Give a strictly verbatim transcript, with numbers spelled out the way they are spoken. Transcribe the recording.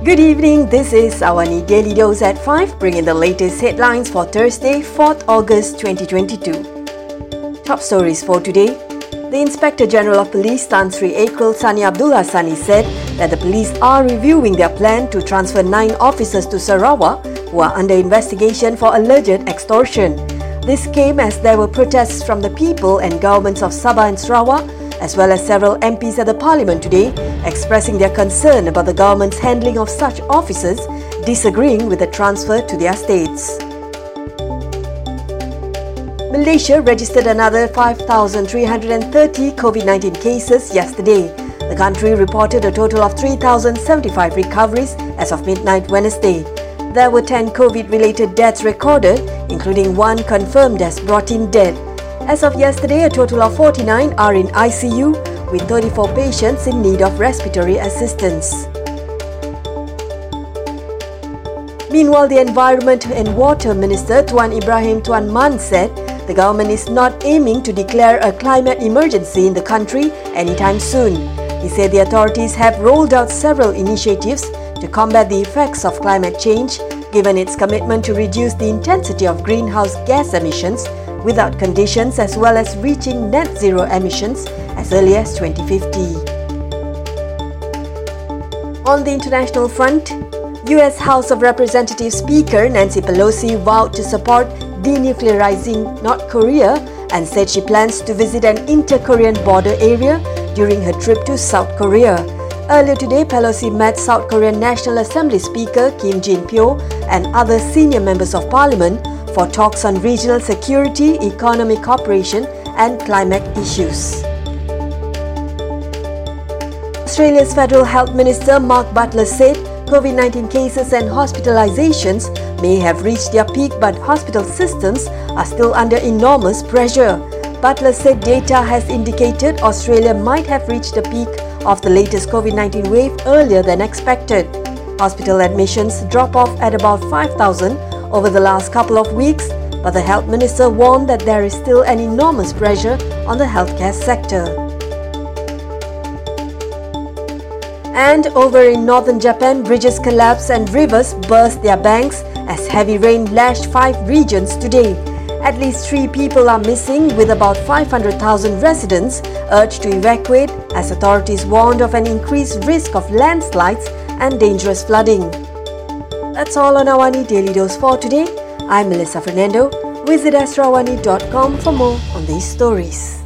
Good evening, this is Awani Daily Dose at five, bringing the latest headlines for Thursday, fourth August twenty twenty-two. Top stories for today. The Inspector General of Police, Tan Sri Ekrul Sani Abdul Hassani, said that the police are reviewing their plan to transfer nine officers to Sarawak who are under investigation for alleged extortion. This came as there were protests from the people and governments of Sabah and Sarawak, as well as several M Ps at the Parliament today, expressing their concern about the government's handling of such officers, disagreeing with the transfer to their states. Malaysia registered another five thousand three hundred thirty COVID nineteen cases yesterday. The country reported a total of three thousand seventy-five recoveries as of midnight Wednesday. There were ten COVID-related deaths recorded, including one confirmed as brought-in dead. As of yesterday, a total of forty-nine are in I C U, with thirty-four patients in need of respiratory assistance. Meanwhile, the Environment and Water Minister Tuan Ibrahim Tuan Man said the government is not aiming to declare a climate emergency in the country anytime soon. He said the authorities have rolled out several initiatives to combat the effects of climate change, given its commitment to reduce the intensity of greenhouse gas emissions without conditions, as well as reaching net zero emissions as early as twenty fifty. On the international front, U S House of Representatives Speaker Nancy Pelosi vowed to support denuclearizing North Korea and said she plans to visit an inter-Korean border area during her trip to South Korea. Earlier today, Pelosi met South Korean National Assembly Speaker Kim Jin-pyo and other senior members of parliament for talks on regional security, economic cooperation and climate issues. Australia's Federal Health Minister Mark Butler said COVID nineteen cases and hospitalizations may have reached their peak, but hospital systems are still under enormous pressure. Butler said data has indicated Australia might have reached the peak of the latest COVID nineteen wave earlier than expected. Hospital admissions drop off at about five thousand over the last couple of weeks, but the health minister warned that there is still an enormous pressure on the healthcare sector. And over in northern Japan, bridges collapsed and rivers burst their banks as heavy rain lashed five regions today. At least three people are missing, with about five hundred thousand residents urged to evacuate as authorities warned of an increased risk of landslides and dangerous flooding. That's all on Awani Daily Dose for today. I'm Melissa Fernando. Visit astro awani dot com for more on these stories.